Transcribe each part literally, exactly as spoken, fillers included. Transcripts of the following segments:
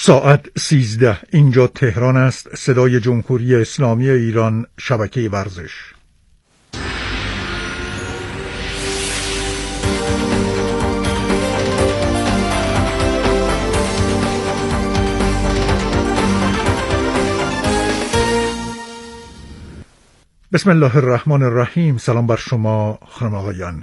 ساعت سیزده، اینجا تهران است. صدای جمهوری اسلامی ایران، شبکه ورزش. بسم الله الرحمن الرحیم. سلام بر شما خانم آقایان.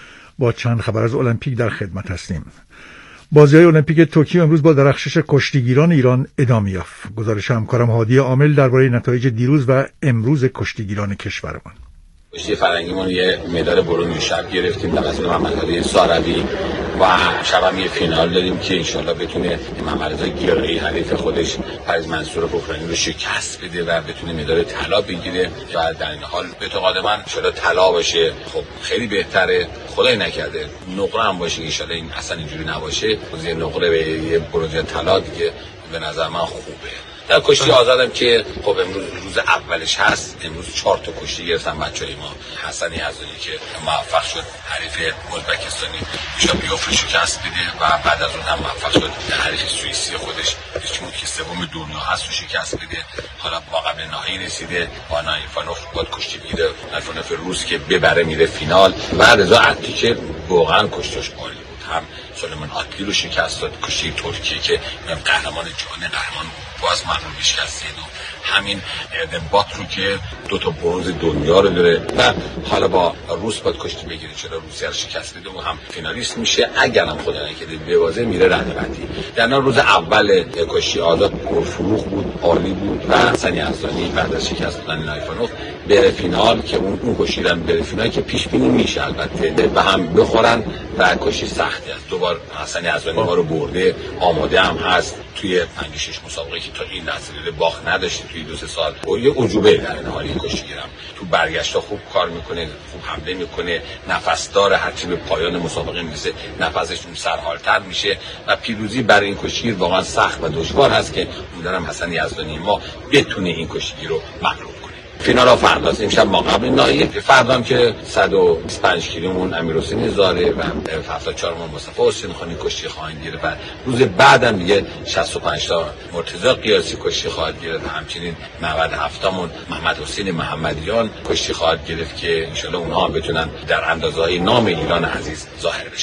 با چند خبر از المپیک در خدمت هستیم. بازی‌های المپیک توکیو امروز با درخشش کشتیگیران ایران ادامه یافت. گزارش همکارم هادی عامل درباره نتایج دیروز و امروز کشتیگیران کشورمان. کشتی فرنگیمون یه مدال برنز شب گرفتیم توسط محمدعلی ساروی و شب هم یه فینال داریم که انشالله بتونه محمدرضا گیلانی حریف خودش پرویز منصور اوکراینی رو شکست بده و بتونه مدال طلا بگیره و در این حال اعتقاد من انشالله طلا باشه. خب خیلی بهتره، خدای نکرده نقره هم باشه، انشالله این اصلا اینجوری نباشه، یه نقره به یه برنز طلا دیگه به نظر من خوبه. در کشتی آزادم که خب امروز روز اولش هست، امروز چهار تا کشتی گرفتن بچهای ما. حسن یزدانی که موفق شد حریف ازبکستانی بیشابیوف رو شکست بده و بعد از اون هم موفق شد حریف سوئیسی خودش چون که سوم دنیا هست رو شکست بده. حالا با قبل نهایی رسیده با نایفانوف باید کشتی میره، نایفانوف روس که ببره میره فینال و رضا عطی که واقعا کشتیش عالی بود، هم سلیمان آتلی رو شکست داد، کشتی ترکیه که قهرمان جهان قهرمان باز معلوم شکستید و همین اردنبات رو که دو تا برنز دنیا رو داره و حالا با روس باید کشتی بگیره، چرا روسیه رو شکست بده و هم فینالیست میشه. اگرم خدا نکرده ببازه میره رده بعدی. در این روز اول کشتی آزاد پرفروغ بود، عالی بود و حسن یزدانی بعد از شکست دادن نایفانوف بره فینال که اون اون کشتی هم بره فینال که پیش بینی میشه البته به هم بخورن و کشتی سختی است. دوبار حسن یزدانی ما رو برده، آماده هم هست توی پنج شش مسابقه که تا این لحظه باخت نداشته توی دو سه سال و یه عجوبه در این حالی کشتیگیرم تو برگشتا خوب کار میکنه، خوب حمله میکنه، نفس داره، هرچی به پایان مسابقه میرسه نفسش اون سرحالتر میشه و پیروزی برای این کشتیگیر واقعا سخت و دشوار هست که امیدوارم حسن یزدانی ما بتونه این کشتیگیر رو مغلوب کنه. فینال ها فرداست، امشب ما قبل نهایی، فردا هم که صد و بیست و پنج کیلومون امیرحسین زاره و هفتاد و چهار مون مصطفی حسین خانی کشتی خواهند گرفت و روز بعدم دیگه شصت و پنج تا مرتضی قیاسی کشتی خواهد گرفت و همچنین نود و هفت مون محمد حسین محمدیان کشتی خواهد گرفت که ان شاءالله اونها هم بتونن در اندازه‌های نام ایران عزیز ظاهر بشن.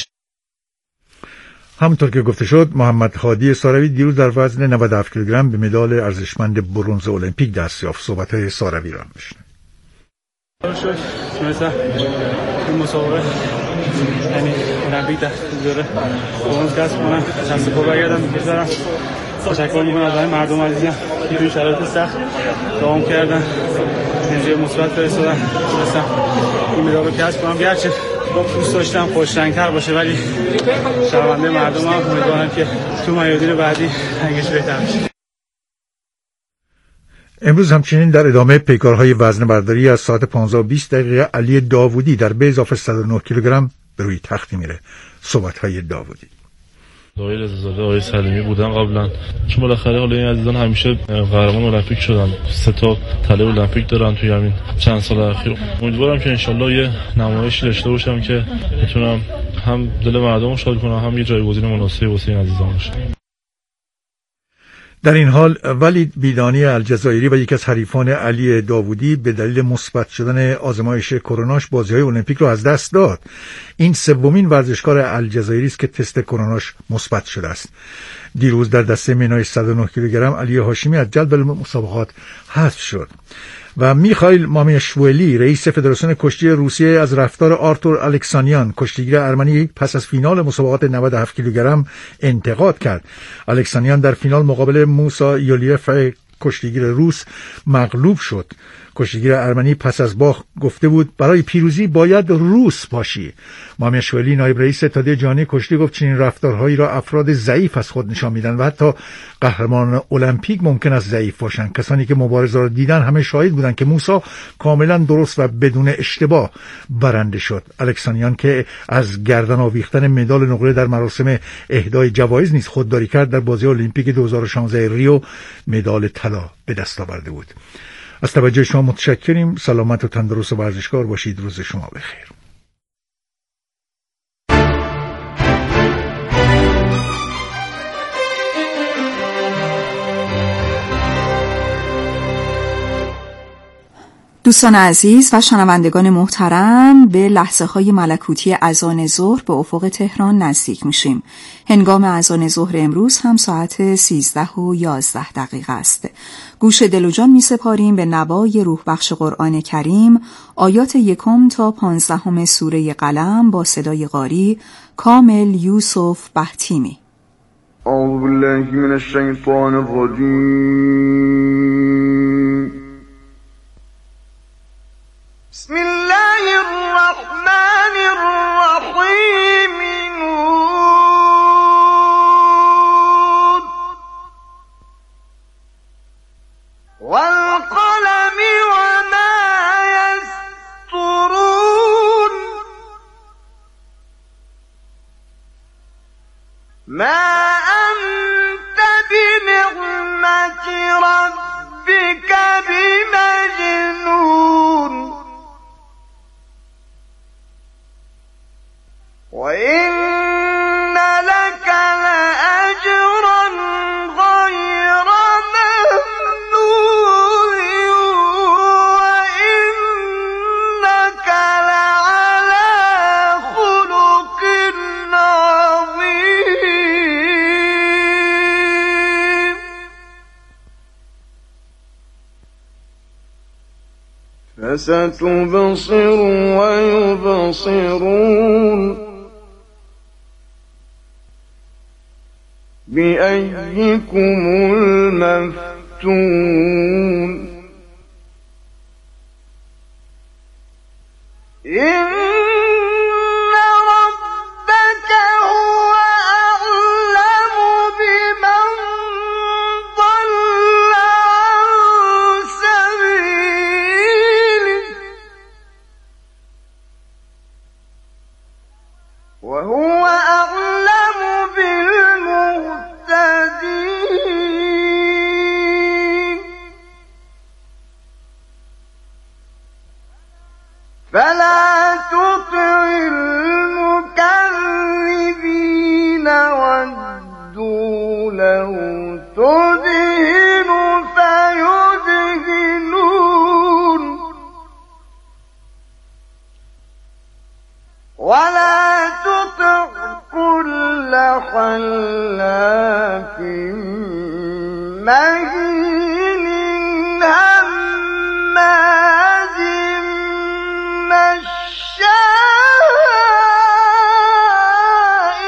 همونطور که گفته شد محمد هادی ساروی دیروز در وزن نود و هفت کیلوگرم به مدال ارزشمند برنز المپیک دست یافت. صحبت‌های ساروی را می‌شنویم. مثلا این مسابقه یعنی المپیک در دوره برنز کسب کنم، دست پا برگردم بگذارم. تشکر می‌کنم از مردم عزیزم که توی شرایط سخت دوام کردن، انرژی مثبت فرستادن، مثلا این مدال رو کسب کنم. گرچه دوست داشتم خوش رنگ‌تر باشه ولی شرمنده مردم هم امیدوارم که تو میادین بعدی رنگش بهتر بشه. امروز همچنین در ادامه پیکارهای وزنه برداری از ساعت پانزده و بیست دقیقه علی داوودی در به اضافه صد و نه کیلوگرم به روی تختی میره. صحبت‌های داوودی. آقای رضازاده، آقای سلیمی بودن قبلا، چون بالاخره حالا این عزیزان همیشه قهرمان المپیک شدن، سه تا طلای المپیک دارن توی همین چند سال اخیر. امیدوارم که انشالله یه نمایشی داشته باشم که بتونم هم دل مردم رو شاد کنم، هم یه جایگزین مناسب واسه این عزیزان باشم. در این حال ولید بیدانی الجزایری و یکی از حریفان علی داوودی به دلیل مثبت شدن آزمایش کروناش بازی‌های المپیک را از دست داد. این سومین ورزشکار الجزایری است که تست کروناش مثبت شده است. دیروز در دسته منای صد و نه کیلوگرم علی هاشمی از جدول مسابقات حذف شد و میخائیل مامیاشویلی رئیس فدراسیون کشتی روسیه از رفتار آرتور الکسانیان کشتیگیر ارمنی پس از فینال مسابقات نود و هفت کیلوگرم انتقاد کرد. الکسانیان در فینال مقابل موسا یولیف کشتیگیر روس مغلوب شد. کشتیگیر ارمنی پس از باخت گفته بود برای پیروزی باید روس باشی. مامیاشویلی نایب رئیس اتحادیه جهانی کشتی گفت چنین رفتارهایی را افراد ضعیف از خود نشان میدن و حتی قهرمان المپیک ممکن است ضعیف باشند. کسانی که مبارزه را دیدن همه شاهد بودند که موسی کاملا درست و بدون اشتباه برنده شد. الکسانیان که از گردن آویختن مدال نقره در مراسم اهدای جوایز نیز خودداری کرد، در بازی المپیک دو هزار و شانزده ریو مدال طلا به دست آورده بود. از توجه شما متشکریم. سلامت و تندرست و ورزشکار باشید. روز شما بخیر. دوستان عزیز و شنوندگان محترم، به لحظه های ملکوتی اذان ظهر به افق تهران نزدیک میشیم. هنگام اذان ظهر امروز هم ساعت سیزده و یازده دقیقه است. گوش دل و جان می سپاریم به نوای روح بخش قرآن کریم، آیات یکم تا پانزدهم سوره قلم با صدای قاری کامل یوسف بهتیمی. اعوذ بالله من الشیطان الرجیم. بسم الله الرحمن الرحیم. نون والقلم وما یسطرون. ما أنت بنعمة ربك بمجنون. وإن لك لأجرا غير ممنون. وإنك لعلى خلق عظيم. فستبصر ويبصرون. بأيكم المفتون. إن ربك هو أعلم بمن ضل عن سبيله وهو أعلم بالمهتدين. فلا تطع المكذبين ودوا لو تدهن فيدهنون. ولا تطع كل حلاف مهين هماز مشاء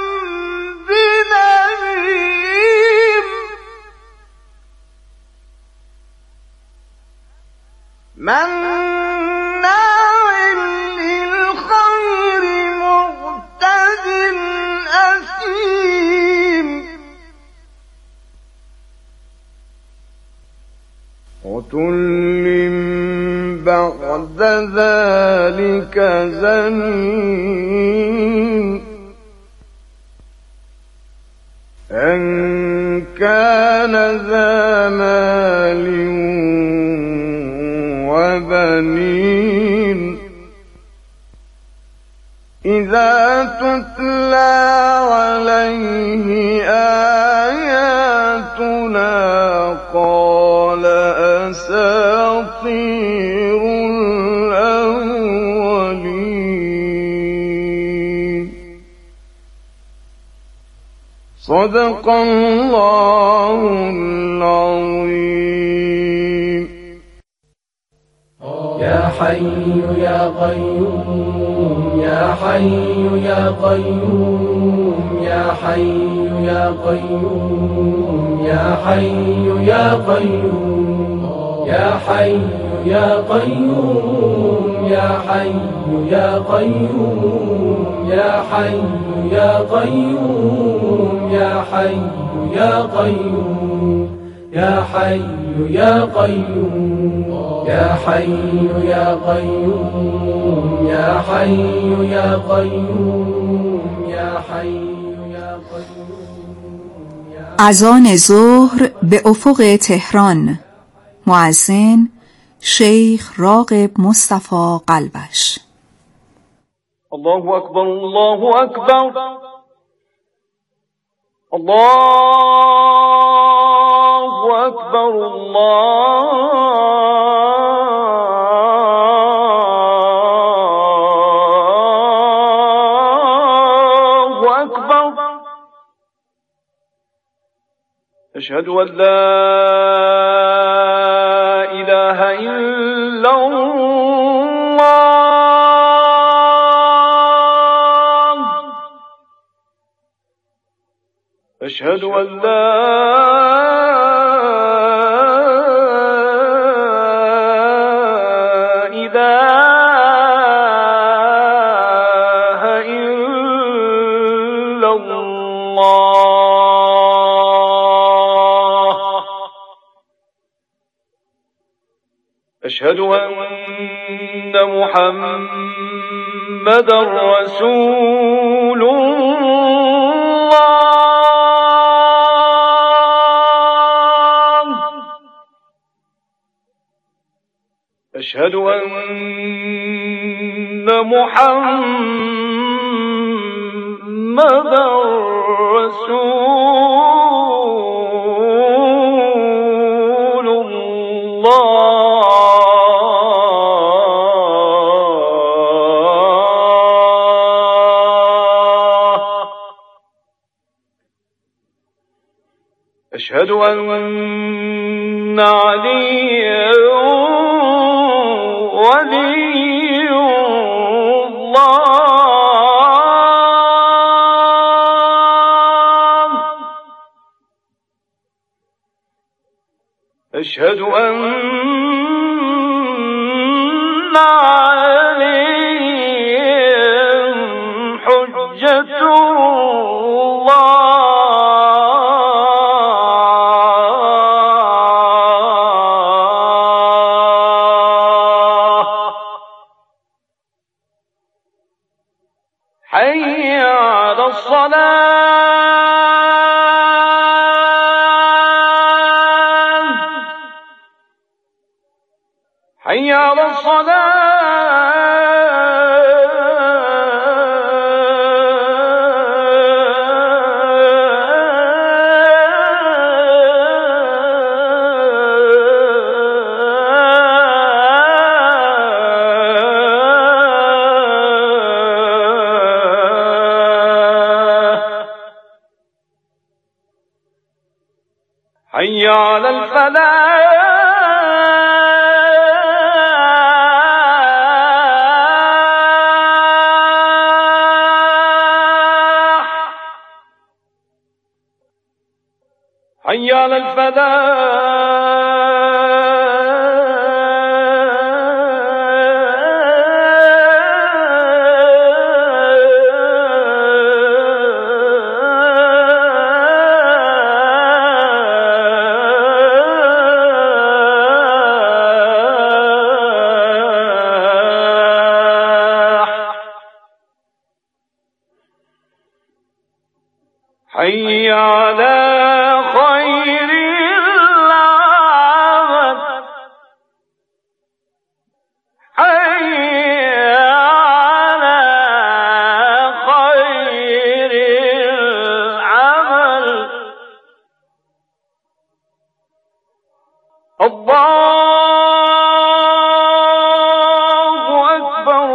بنميم. مناع للخير معتد أثيم. عتل بعد ذلك زنيم. أن كان ذا مال وبنين. إذا تتلى عليه آياتنا قال أساطير الأولين. صدق الله العظيم. يا حي يا قيوم يا حي يا قيوم يا حي يا قيوم يا حي يا قيوم يا حي يا قيوم يا حي يا قيوم يا حي يا قيوم يا حي يا قيوم يا حي يا قيوم يا حي يا قيوم يا حي يا قيوم يا حي يا قيوم. اذان ظهر به افق تهران. مؤذن شیخ راغب مصطفی قلبش. الله أكبر الله أكبر الله أكبر الله أشهد أن لا إله إلا الله أشهد أن لا إله إلا الله أشهد أن محمدا رسول الله أشهد أن محمدا رسول الله أشهد أن عليا ولي الله أشهد أن عليهم حجة حي على الصلاة حي على حي على الفلاح حي على حي على خير العمل حي على خير العمل الله أكبر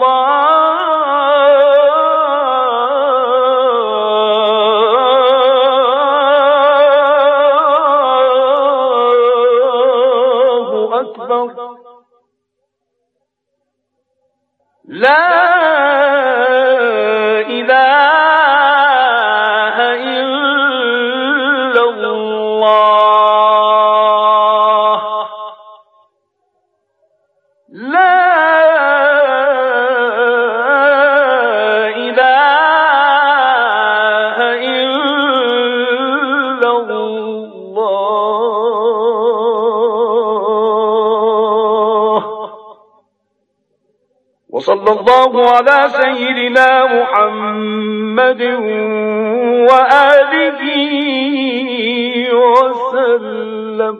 الله أكبر لا إله إلا الله لا إله إلا الله وصلى الله على سيدنا محمد وآله وسلم.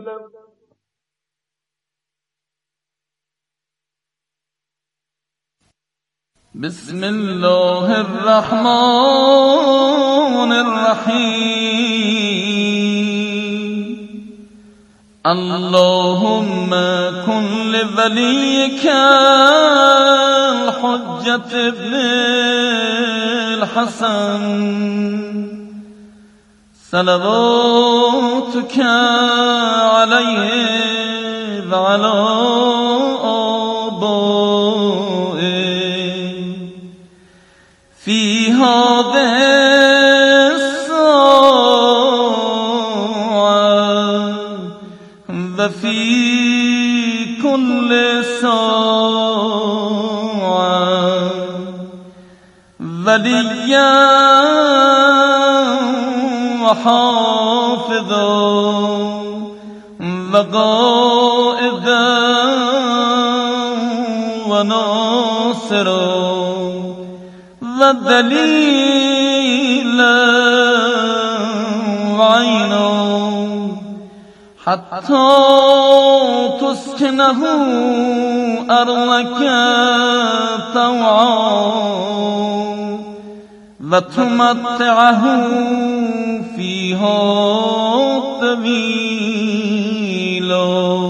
بسم الله الرحمن الرحيم. اللهم كن لوليك الحجة ابن الحسن صلوات صلوتك عليه وعلى آبائه في هذه الساعة وفي كل ساعة وليا وحافظا وقائدا وناصرا ودليلا وعينا حتى تسكنه أرضك طوعا وتمتعه فيها طويلا.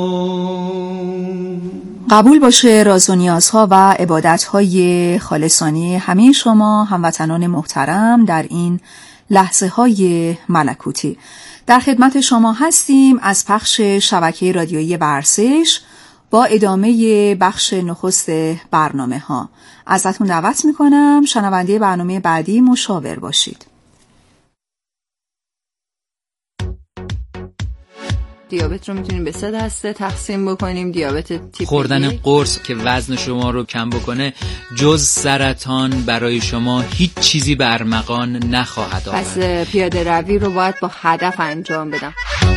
قبول باشه راز و نیازها و عبادتهای خالصانه همه شما هموطنان محترم در این لحظه های ملکوتی. در خدمت شما هستیم از پخش شبکه رادیویی ورزش با ادامه بخش نخست برنامه ها. ازتون دعوت میکنم شنونده برنامه بعدی مشاور باشید. دیابت رو میتونیم به سه دسته تقسیم بکنیم. دیابت تیپ خوردن یک. قرص که وزن شما رو کم بکنه جز سرطان برای شما هیچ چیزی به ارمغان نخواهد آورد. پس پیاده روی رو باید با هدف انجام بدم.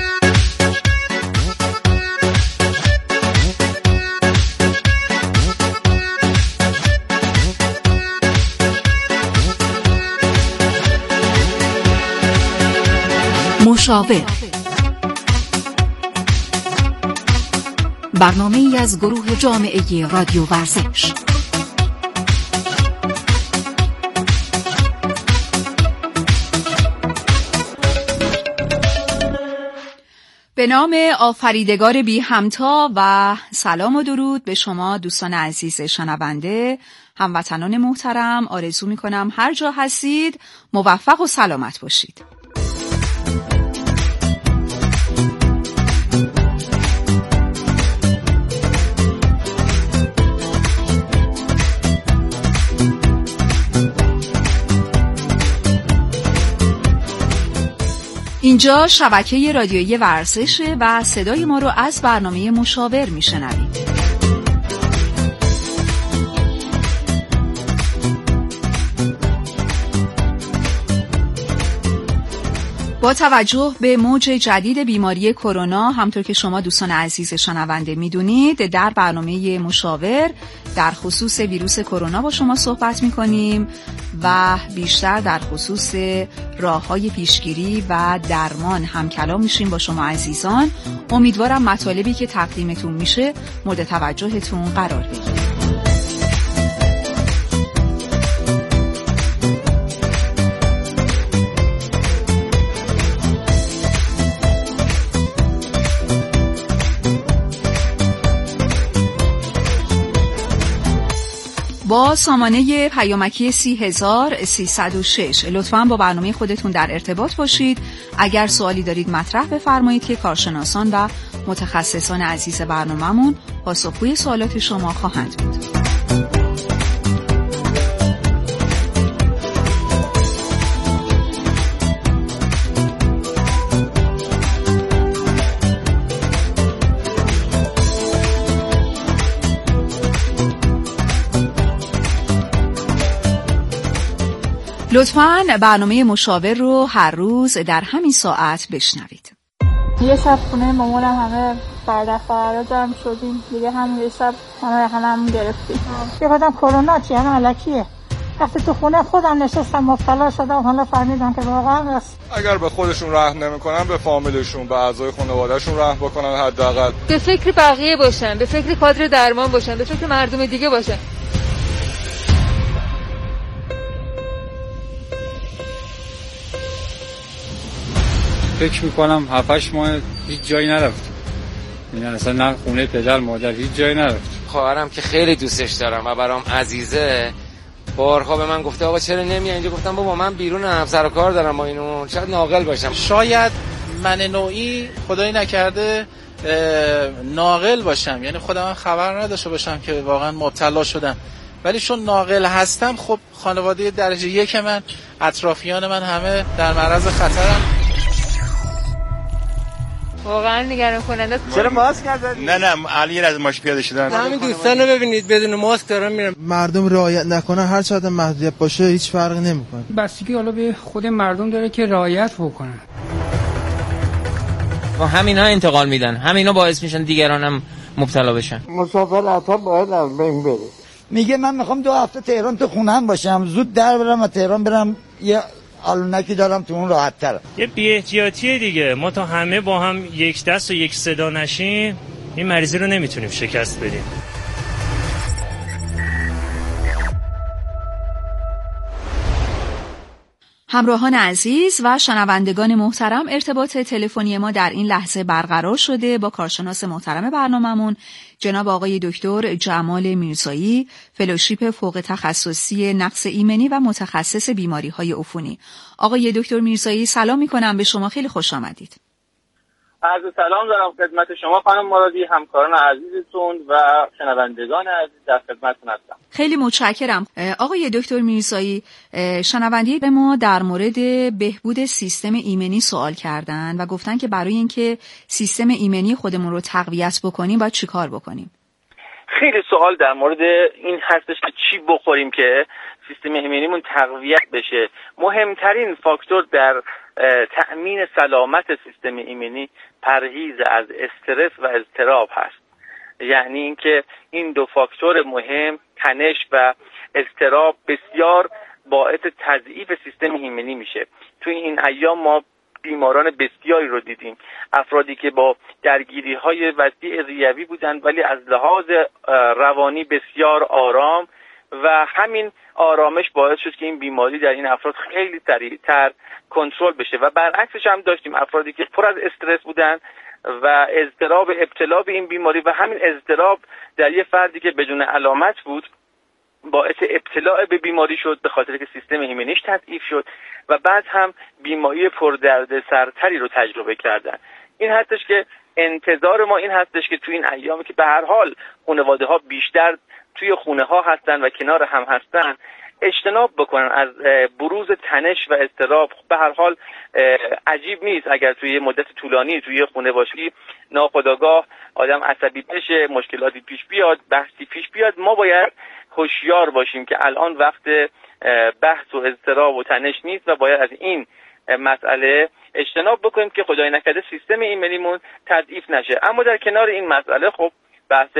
مشاور، برنامه ای از گروه جامعه رادیو ورزش. به نام آفریدگار بی همتا و سلام و درود به شما دوستان عزیز شنونده، هموطنان محترم. آرزو می کنم هر جا هستید موفق و سلامت باشید. اینجا شبکه رادیویی ورزشه و صدای ما رو از برنامه مشاور میشنوید. با توجه به موج جدید بیماری کرونا، همطور که شما دوستان عزیز شنونده میدونید، در برنامه مشاور در خصوص ویروس کرونا با شما صحبت میکنیم و بیشتر در خصوص راه‌های پیشگیری و درمان هم کلام میشیم با شما عزیزان. امیدوارم مطالبی که تقدیمتون میشه مورد توجهتون قرار بگیره. با سامانه پیامکی سی هزار سیصد و شش لطفاً با برنامه خودتون در ارتباط باشید. اگر سوالی دارید مطرح بفرمایید که کارشناسان و متخصصان عزیز برنامه‌مون پاسخگوی سوالات شما خواهند بود. لطفاً برنامه مشاور رو هر روز در همین ساعت بشنوید. یه شب خونه مامانم همه برده فرار جمع شدیم دیگه، هم یه شب همه همه گرفتیم. یه خودم کرونا چی همه علکیه. وقتی تو خونه خودم نشستم مبتلا شدم، حالا فهمیدم که واقعا است. اگر به خودشون رحم نمی‌کنن به فامیلشون، به اعضای خانواده‌شون رحم بکنن، حداقل به فکر بقیه باشن، به فکر کادر درمان باشن، به فکر مردم دیگه باشن. فکر میکنم هفت هشت ماه هیچ جایی نرفتم، یعنی اصلا نه خونه پدر مادر هیچ جایی نرفتم. خواهرم که خیلی دوستش دارم و برام عزیزه، بارها به من گفته آقا چرا نمیای اینجا، گفتم بابا من بیرونم سر و کار دارم با اینو، شاید ناقل باشم. شاید من نوعی خدایی نکرده ناقل باشم، یعنی خودم خبر نداشته باشم که واقعا مبتلا شدم، ولی چون ناقل هستم خب خانواده درجه یک من، اطرافیان من همه در معرض خطرن. واقعا نگران کننده. چرا ماسک نزدید؟ نه نه علی از ماشین پیاده شدن. همین دوستان رو ببینید بدون ماسک دارن میرن. مردم رعایت نکنن هر چقدر محدودیت باشه هیچ فرقی نمیکنه. بستگی حالا به خود مردم داره که رعایت بکنن. و همینا انتقال میدن، همینا باعث میشن دیگران هم مبتلا بشن. مسافرت ها باید از بین بره. میگه من میخوام دو هفته تهران تو خونم باشم، زود در برم و تهران برم، یه آلونکی دارم تو اون راحت تر. یه بی احتیاطیه دیگه، ما تا همه با هم یک دست و یک صدا نشیم این مریضی رو نمیتونیم شکست بدیم. همراهان عزیز و شنوندگان محترم، ارتباط تلفنی ما در این لحظه برقرار شده با کارشناس محترم برنامه‌مون جناب آقای دکتر جمال میرزایی، فلوشیپ فوق تخصصی نقص ایمنی و متخصص بیماری‌های عفونی. آقای دکتر میرزایی سلام می‌کنم به شما، خیلی خوش آمدید. عرض سلام دارم خدمت شما خانم مرادی، همکاران عزیزتون و شنوندگان عزیز در خدمتتون هستم. خیلی متشکرم. آقای دکتر میرزایی، شنونده به ما در مورد بهبود سیستم ایمنی سوال کردن و گفتن که برای اینکه سیستم ایمنی خودمون رو تقویت بکنیم باید چیکار بکنیم؟ خیلی سوال در مورد این هستش که چی بخوریم که سیستم ایمنیمون تقویت بشه. مهمترین فاکتور در تأمین سلامت سیستم ایمنی پرهیز از استرس و اضطراب هست. یعنی اینکه این دو فاکتور مهم، تنش و اضطراب، بسیار باعث تضعیف سیستم ایمنی میشه. توی این ایام ما بیماران بسیاری رو دیدیم، افرادی که با درگیری‌های وسیع ریوی بودند ولی از لحاظ روانی بسیار آرام و همین آرامش باعث شد که این بیماری در این افراد خیلی سریعتر کنترل بشه و برعکسش هم داشتیم افرادی که پر از استرس بودن و اضطراب ابتلا به این بیماری و همین اضطراب در یه فردی که بدون علامت بود باعث ابتلا به بیماری شد به خاطر که سیستم ایمنیش تضعیف شد و بعد هم بیماری پردردسرتری رو تجربه کردن. این هستش که انتظار ما این هستش که توی این ایامی که به هر حال خانواده ها بیشتر توی خونه ها هستن و کنار هم هستن اجتناب بکنن از بروز تنش و اضطراب. به هر حال عجیب نیست اگر توی مدت طولانی توی خونه باشی ناخودآگاه آدم عصبی بشه، مشکلاتی پیش بیاد، بحثی پیش بیاد. ما باید هوشیار باشیم که الان وقت بحث و اضطراب و تنش نیست و باید از این مسئله اجتناب بکنیم که خدای نکرده سیستم ایمنیمون تضعیف نشه. اما در کنار این مسئله خب بحث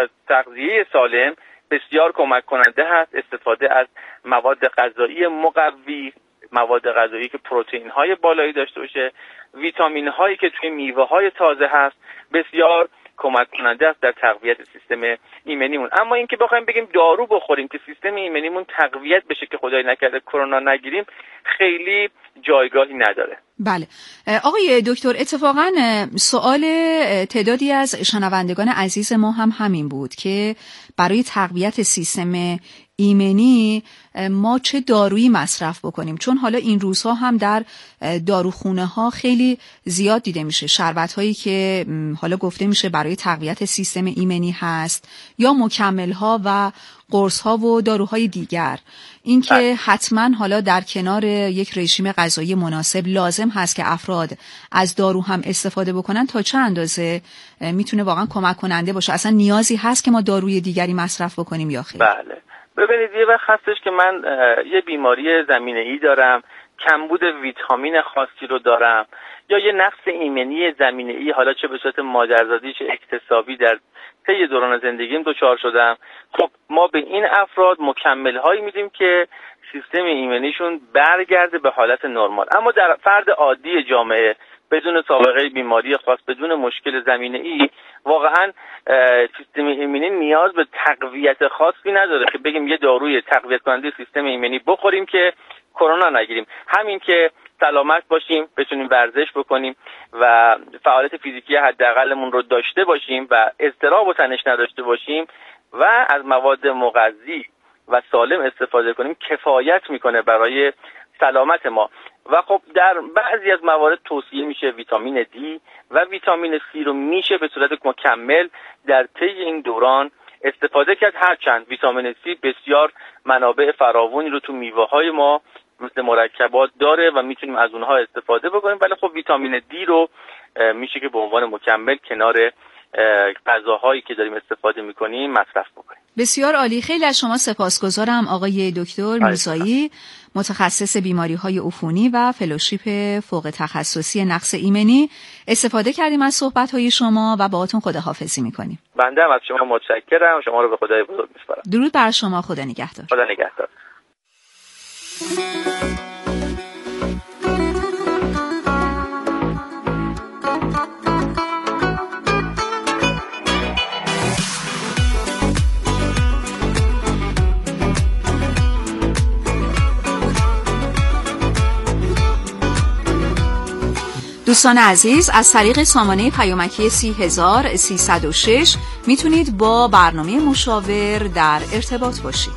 تغذیه سالم بسیار کمک کننده هست. استفاده از مواد غذایی مقوی، مواد غذایی که پروتئین های بالایی داشته باشه، ویتامین هایی که توی میوه های تازه هست بسیار کمک کننده است در تقویت سیستم ایمنیمون. اما اینکه بخوایم بگیم دارو بخوریم که سیستم ایمنیمون تقویت بشه که خدای نکرده کرونا نگیریم خیلی جایگاهی نداره. بله آقای دکتر، اتفاقا سوال تعدادی از شنوندگان عزیز ما هم همین بود که برای تقویت سیستم ایمنی ما چه دارویی مصرف بکنیم، چون حالا این روزها هم در داروخونه ها خیلی زیاد دیده میشه شربت هایی که حالا گفته میشه برای تقویت سیستم ایمنی هست یا مکمل ها و قرص ها و داروهای دیگر. این که حتما حالا در کنار یک رژیم غذایی مناسب لازم هست که افراد از دارو هم استفاده بکنن، تا چه اندازه میتونه واقعا کمک کننده باشه؟ اصلا نیازی هست که ما داروی دیگری مصرف بکنیم یا خیر؟ بله ببینید یه وقت هستش که من یه بیماری زمینه‌ای دارم، کمبود ویتامین خاصی رو دارم یا یه نقص ایمنی زمینه‌ای، حالا چه به صورت مادرزادی چه اکتسابی در طی دوران زندگیم دچار شدم. خب ما به این افراد مکمل‌هایی میدیم که سیستم ایمنیشون برگرده به حالت نرمال. اما در فرد عادی جامعه بدون سابقه بیماری خاص، بدون مشکل زمینه‌ای، واقعا سیستم ایمنی نیاز به تقویت خاصی نداره که بگیم یه داروی تقویت کننده سیستم ایمنی بخوریم که کرونا نگیریم. همین که سلامت باشیم، بتونیم ورزش بکنیم و فعالیت فیزیکی حداقلمون رو داشته باشیم و اضطراب و تنش نداشته باشیم و از مواد مغذی و سالم استفاده کنیم کفایت میکنه برای سلامت ما. و خب در بعضی از موارد توصیه میشه ویتامین دی و ویتامین سی رو میشه به صورت مکمل در طی این دوران استفاده کرد. هرچند ویتامین سی بسیار منابع فراوانی رو تو میوه‌های ما مثل مرکبات داره و میتونیم از اونها استفاده بکنیم، ولی خب ویتامین دی رو میشه که به عنوان مکمل کنار غذاهایی که داریم استفاده میکنیم مصرف بکنیم. بسیار عالی، خیلی از شما سپاسگزارم آقای دکتر میرزایی، متخصص بیماری‌های عفونی و فلوشیپ فوق تخصصی نقص ایمنی. استفاده کردیم از صحبت‌های شما و باهاتون خداحافظی می‌کنیم. بنده هم از شما متشکرم، شما رو به خدای بزرگ می‌سپارم. درود بر شما، خدا نگهدار. خدا نگهدار. دوستان عزیز، از طریق سامانه پیامکی سی هزار سیصد و شش میتونید با برنامه مشاور در ارتباط باشید.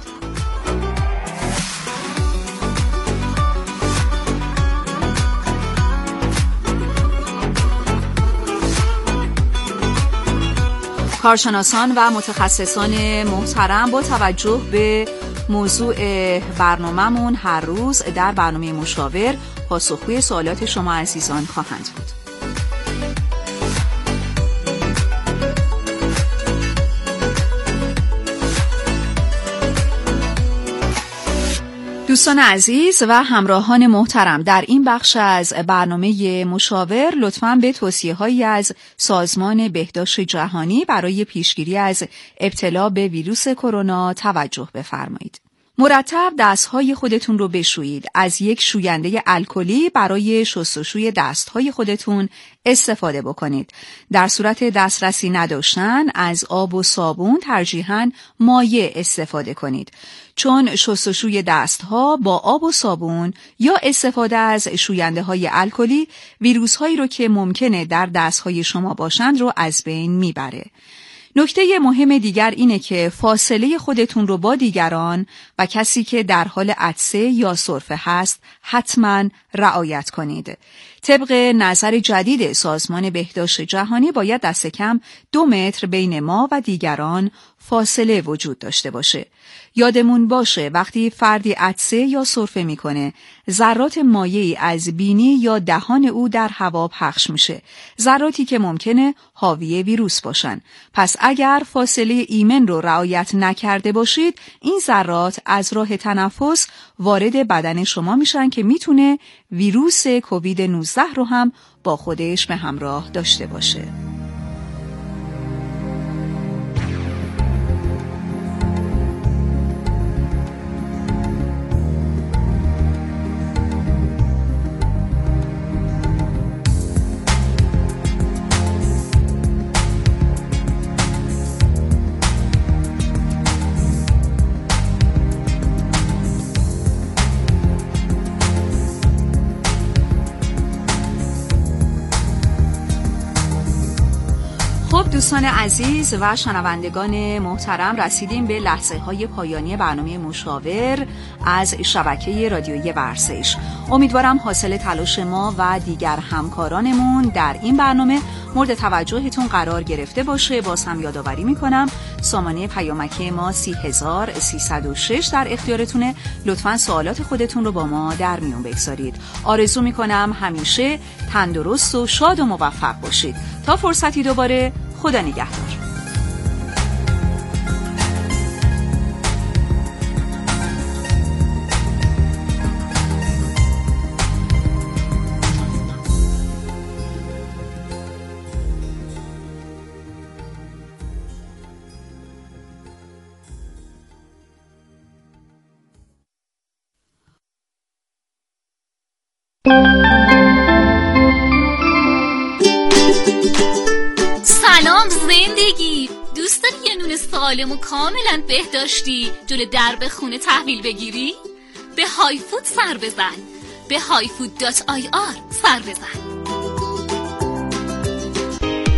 کارشناسان و متخصصان محترم با توجه به موضوع برنامه‌مون هر روز در برنامه مشاور پاسخگوی سوالات شما عزیزان خواهند بود. دوستان عزیز و همراهان محترم، در این بخش از برنامه مشاور لطفاً به توصیه‌هایی از سازمان بهداشت جهانی برای پیشگیری از ابتلا به ویروس کرونا توجه بفرمایید. مرتب دستهای خودتون رو بشویید. از یک شوینده الکلی برای شستشوی دستهای خودتون استفاده بکنید. در صورت دسترسی نداشتن از آب و صابون ترجیحاً مایع استفاده کنید، چون شستشوی دستها با آب و صابون یا استفاده از شوینده های الکلی ویروس هایی رو که ممکنه در دستهای شما باشند رو از بین میبره. نکته مهم دیگر اینه که فاصله خودتون رو با دیگران و کسی که در حال عطسه یا سرفه هست حتما رعایت کنید. طبق نظر جدید سازمان بهداشت جهانی باید دست کم دو متر بین ما و دیگران فاصله وجود داشته باشه. یادمون باشه وقتی فردی عطسه یا سرفه میکنه ذرات مایعی از بینی یا دهان او در هوا پخش میشه، ذراتی که ممکنه حاوی ویروس باشن. پس اگر فاصله ایمن رو رعایت نکرده باشید این ذرات از راه تنفس وارد بدن شما میشن که میتونه ویروس کووید نوزده رو هم با خودش به همراه داشته باشه. دوستان عزیز و شنوندگان محترم، رسیدیم به لحظه های پایانی برنامه مشاور از شبکه رادیویی ورزش. امیدوارم حاصل تلاش ما و دیگر همکارانمون در این برنامه مورد توجهتون قرار گرفته باشه. باز هم یادآوری میکنم سامانه پیامکی ما سی هزار سیصد و شش در اختیارتونه. لطفاً سوالات خودتون رو با ما در میون بگذارید. آرزو میکنم همیشه تندرست و شاد و موفق باشید. تا فرصتی دوباره، خدا نگهدار. سلام زندگی، دوست داری یه نون سالم و کاملا بهداشتی جلو درب خونه تحویل بگیری؟ به های فود سر بزن، به های فود دات آی آر سر بزن.